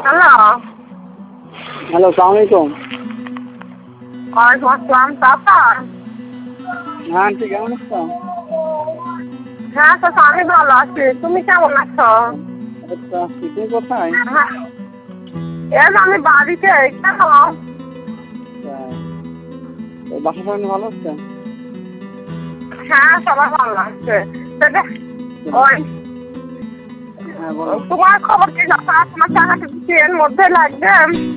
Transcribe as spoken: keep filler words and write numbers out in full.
Hello hello, সালাম আলাইকুম। ওয়ালাইকুম আসসালাম। চাচা, হ্যাঁ আন্টি, কেমন আছো? হ্যাঁ চাচা, আমি ভালো আছি। তুমি কেমন আছো? আচ্ছা, তুমি কোথায়? হ্যাঁ, এই যে আমি বাড়িতে। কেন? বাসা সবাই ভালো আছে? হ্যাঁ, সবাই ভালো আছে। তবে ওই হ্যাঁ বলো। তোমার খবর কি চাচা? তোমার টাকাটা কি এর মধ্যে লাগবে?